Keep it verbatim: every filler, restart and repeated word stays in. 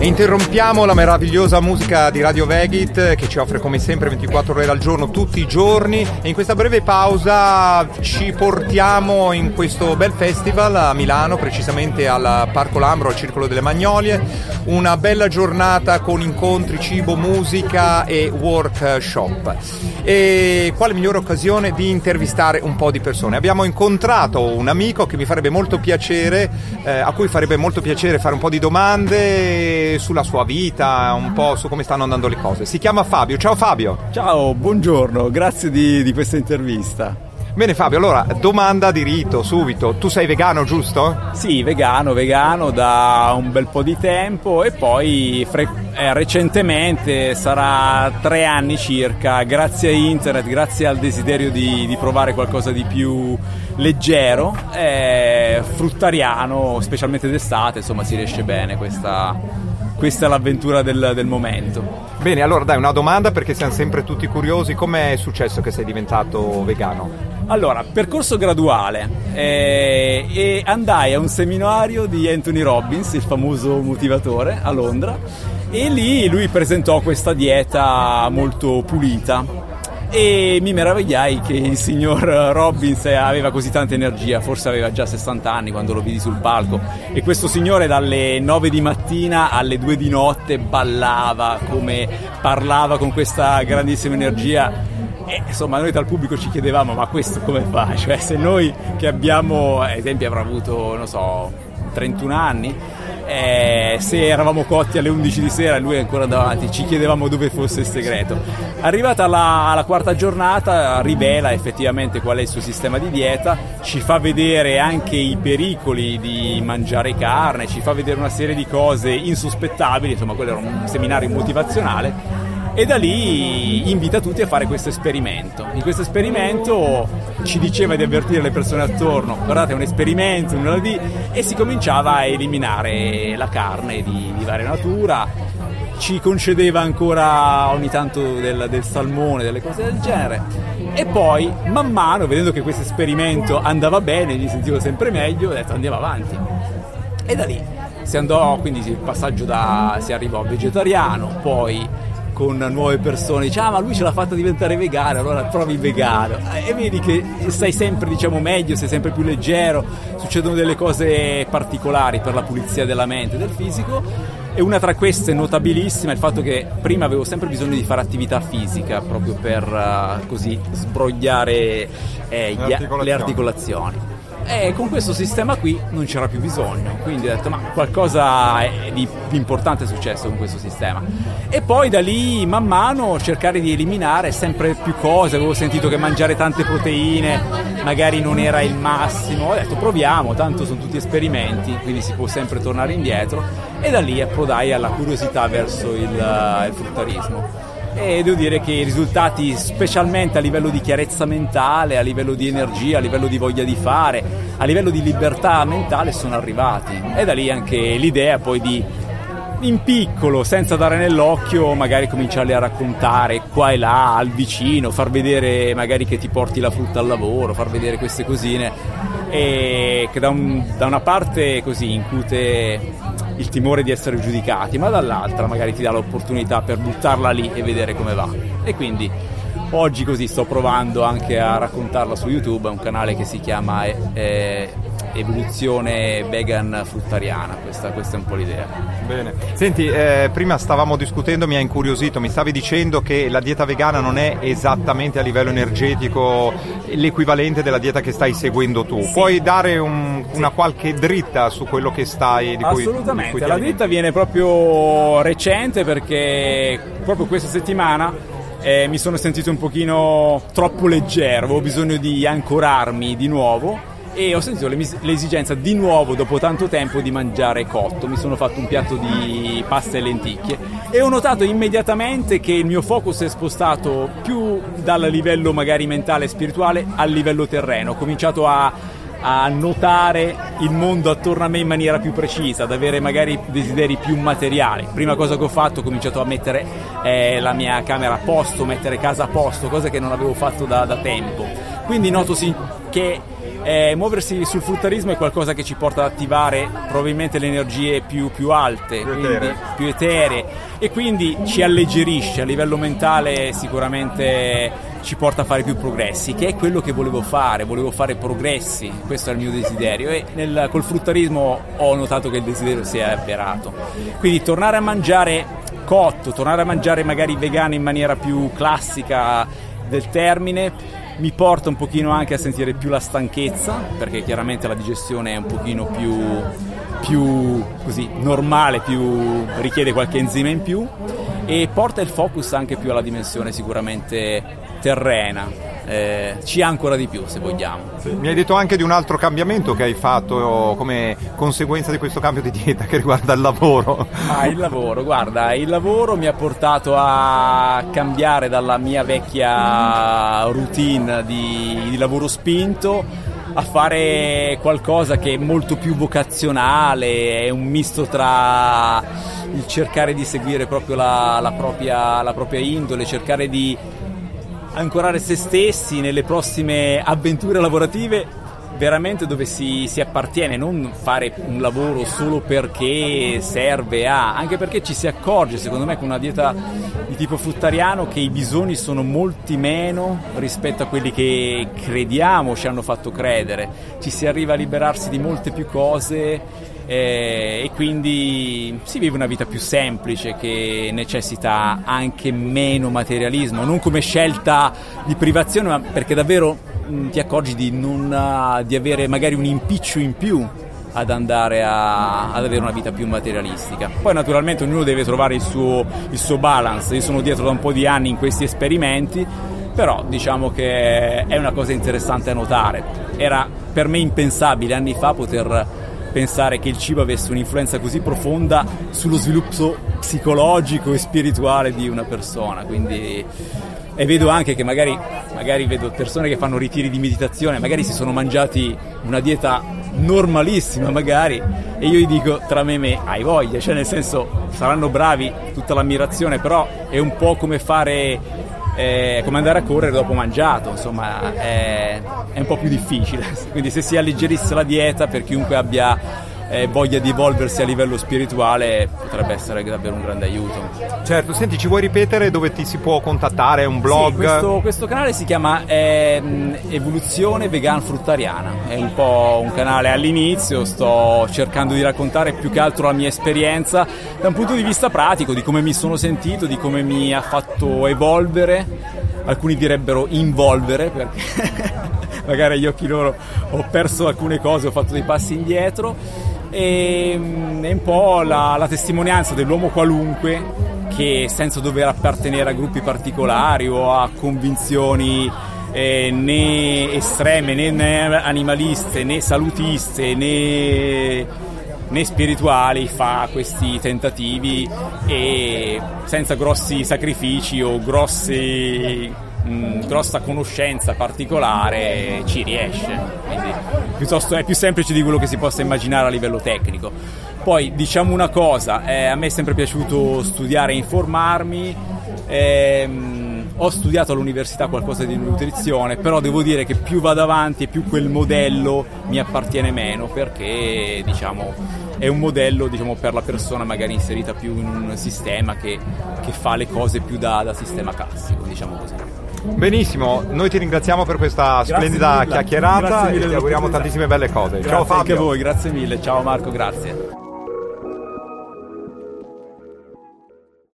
Interrompiamo la meravigliosa musica di Radio Vegit che ci offre come sempre ventiquattro ore al giorno tutti i giorni, e in questa breve pausa ci portiamo in questo bel festival a Milano, precisamente al Parco Lambro, al Circolo delle Magnolie. Una bella giornata con incontri, cibo, musica e workshop. E quale migliore occasione di intervistare un po' di persone. Abbiamo incontrato un amico che mi farebbe molto piacere, eh, a cui farebbe molto piacere fare un po' di domande sulla sua vita, un po' su come stanno andando le cose. Si chiama Fabio. Ciao Fabio. Ciao, buongiorno, grazie di, di questa intervista. Bene Fabio, allora domanda di rito subito. Tu sei vegano, giusto? Sì, vegano, vegano da un bel po' di tempo, e poi fre- eh, recentemente, sarà tre anni circa, grazie a internet, grazie al desiderio di, di provare qualcosa di più leggero, eh, fruttariano, specialmente d'estate, insomma si riesce bene, questa... Questa è l'avventura del, del momento. Bene, allora dai, una domanda, perché siamo sempre tutti curiosi. Com'è successo che sei diventato vegano? Allora, percorso graduale, eh, e andai a un seminario di Anthony Robbins, il famoso motivatore, a Londra, e lì lui presentò questa dieta molto pulita. E mi meravigliai che il signor Robbins aveva così tanta energia, forse aveva già sessanta anni quando lo vidi sul palco, e questo signore dalle nove di mattina alle due di notte ballava, come parlava con questa grandissima energia, e insomma noi dal pubblico ci chiedevamo: ma questo come fa? Cioè, se noi che abbiamo, ad esempio avrà avuto, non so, trentuno anni, Eh, se eravamo cotti alle undici di sera e lui ancora davanti, ci chiedevamo dove fosse il segreto. Arrivata alla, alla quarta giornata rivela effettivamente qual è il suo sistema di dieta, ci fa vedere anche i pericoli di mangiare carne, ci fa vedere una serie di cose insospettabili, insomma quello era un seminario motivazionale. E da lì invita tutti a fare questo esperimento. In questo esperimento ci diceva di avvertire le persone attorno: guardate, è un esperimento, non di... e si cominciava a eliminare la carne di, di varia natura. Ci concedeva ancora ogni tanto del, del salmone, delle cose del genere. E poi, man mano, vedendo che questo esperimento andava bene, mi sentivo sempre meglio, ho detto andiamo avanti. E da lì si andò, quindi il passaggio da... si arrivò a vegetariano, poi con nuove persone, dice: ah, ma lui ce l'ha fatta diventare vegano, allora provi vegano, e vedi che stai sempre, diciamo, meglio, sei sempre più leggero, succedono delle cose particolari per la pulizia della mente e del fisico. E una tra queste notabilissima è il fatto che prima avevo sempre bisogno di fare attività fisica proprio per uh, così sbrogliare eh, le, gli, articolazioni. le articolazioni. E con questo sistema qui non c'era più bisogno, quindi ho detto: ma qualcosa di, di importante è successo con questo sistema. E poi da lì man mano cercare di eliminare sempre più cose. Avevo sentito che mangiare tante proteine magari non era il massimo, ho detto proviamo, tanto sono tutti esperimenti, quindi si può sempre tornare indietro. E da lì approdai alla curiosità verso il, il fruttarismo. E devo dire che i risultati, specialmente a livello di chiarezza mentale, a livello di energia, a livello di voglia di fare, a livello di libertà mentale, sono arrivati. E da lì anche l'idea poi di, in piccolo, senza dare nell'occhio, magari cominciarli a raccontare qua e là al vicino, far vedere magari che ti porti la frutta al lavoro, far vedere queste cosine, e che da, un, da una parte così incute il timore di essere giudicati, ma dall'altra magari ti dà l'opportunità per buttarla lì e vedere come va. E quindi oggi così sto provando anche a raccontarla su YouTube, è un canale che si chiama eh, Evoluzione Vegan Fruttariana, questa, questa è un po' l'idea. Bene. Senti, eh, prima stavamo discutendo, mi ha incuriosito, mi stavi dicendo che la dieta vegana non è esattamente a livello energetico l'equivalente della dieta che stai seguendo tu. Sì. Puoi dare un, una qualche dritta su quello che stai di cui, Assolutamente, di cui ti la alimenti? dritta viene proprio recente, perché proprio questa settimana eh, mi sono sentito un pochino troppo leggero, avevo bisogno di ancorarmi di nuovo. E ho sentito l'esigenza di nuovo, dopo tanto tempo, di mangiare cotto. Mi sono fatto un piatto di pasta e lenticchie e ho notato immediatamente che il mio focus è spostato più dal livello magari mentale e spirituale al livello terreno. Ho cominciato a, a notare il mondo attorno a me in maniera più precisa, ad avere magari desideri più materiali. Prima cosa che ho fatto, ho cominciato a mettere eh, la mia camera a posto, mettere casa a posto, cosa che non avevo fatto da, da tempo. Quindi noto sì che Eh, muoversi sul fruttarismo è qualcosa che ci porta ad attivare probabilmente le energie più, più alte, più quindi, eteree. più eteree, e quindi ci alleggerisce a livello mentale, sicuramente ci porta a fare più progressi, che è quello che volevo fare, volevo fare progressi, questo è il mio desiderio, e nel, col fruttarismo ho notato che il desiderio si è avverato. Quindi tornare a mangiare cotto, tornare a mangiare magari vegano in maniera più classica del termine, mi porta un pochino anche a sentire più la stanchezza, perché chiaramente la digestione è un pochino più, più così normale, più richiede qualche enzima in più, e porta il focus anche più alla dimensione sicuramente terrena, eh, ci ancora di più se vogliamo. Sì, mi hai detto anche di un altro cambiamento che hai fatto come conseguenza di questo cambio di dieta che riguarda il lavoro. Ah, il lavoro, guarda, il lavoro mi ha portato a cambiare dalla mia vecchia routine di, di lavoro spinto a fare qualcosa che è molto più vocazionale, è un misto tra il cercare di seguire proprio la, la, propria, la propria indole, cercare di ancorare se stessi nelle prossime avventure lavorative veramente dove si, si appartiene, non fare un lavoro solo perché serve a, anche perché ci si accorge secondo me con una dieta di tipo fruttariano che i bisogni sono molti meno rispetto a quelli che crediamo ci hanno fatto credere, ci si arriva a liberarsi di molte più cose. Eh, e quindi si vive una vita più semplice che necessita anche meno materialismo, non come scelta di privazione, ma perché davvero mh, ti accorgi di, non, uh, di avere magari un impiccio in più ad andare a, ad avere una vita più materialistica. Poi naturalmente ognuno deve trovare il suo, il suo balance. Io sono dietro da un po' di anni in questi esperimenti, però diciamo che è una cosa interessante a notare. Era per me impensabile anni fa poter pensare che il cibo avesse un'influenza così profonda sullo sviluppo psicologico e spirituale di una persona, quindi e vedo anche che magari, magari vedo persone che fanno ritiri di meditazione, magari si sono mangiati una dieta normalissima magari, e io gli dico tra me e me hai voglia, cioè nel senso saranno bravi, tutta l'ammirazione, però è un po' come fare è come andare a correre dopo mangiato, insomma è, è un po' più difficile, quindi se si alleggerisse la dieta per chiunque abbia eh, voglia di evolversi a livello spirituale potrebbe essere davvero un grande aiuto. Certo, senti, ci vuoi ripetere dove ti si può contattare, un blog? Sì, questo, questo canale si chiama eh, Evoluzione Vegan Fruttariana, è un po' un canale all'inizio, sto cercando di raccontare più che altro la mia esperienza da un punto di vista pratico, di come mi sono sentito, di come mi ha fatto evolvere, alcuni direbbero involvere, perché magari agli occhi loro ho perso alcune cose, ho fatto dei passi indietro, e è un po' la, la testimonianza dell'uomo qualunque che senza dover appartenere a gruppi particolari o a convinzioni eh, né estreme né animaliste né salutiste né, né spirituali fa questi tentativi e senza grossi sacrifici o grossi mh, grossa conoscenza particolare ci riesce, quindi piuttosto è più semplice di quello che si possa immaginare a livello tecnico. Poi diciamo una cosa, eh, a me è sempre piaciuto studiare e informarmi, ehm, ho studiato all'università qualcosa di nutrizione, però devo dire che più vado avanti e più quel modello mi appartiene meno, perché diciamo è un modello diciamo per la persona magari inserita più in un sistema che, che fa le cose più da, da sistema classico, diciamo così. Benissimo, noi ti ringraziamo per questa Grazie splendida mille. chiacchierata Grazie mille e ti auguriamo tantissime belle cose. Grazie Ciao Fabio. anche a voi, grazie mille, ciao Marco, grazie.